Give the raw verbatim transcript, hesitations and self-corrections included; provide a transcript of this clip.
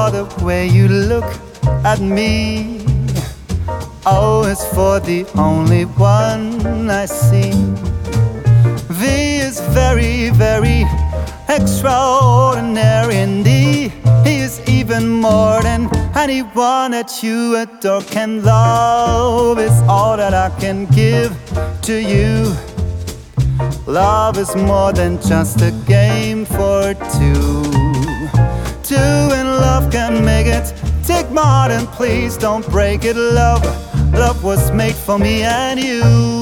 for the way you look at me. O is for the only one I see. V is very, very extraordinary. And D, he is even more than anyone that you adore can love. Is all that I can give to you. Love is more than just a game for two. Two in love can make it. Take more than please, don't break it, love. Love was made for me and you.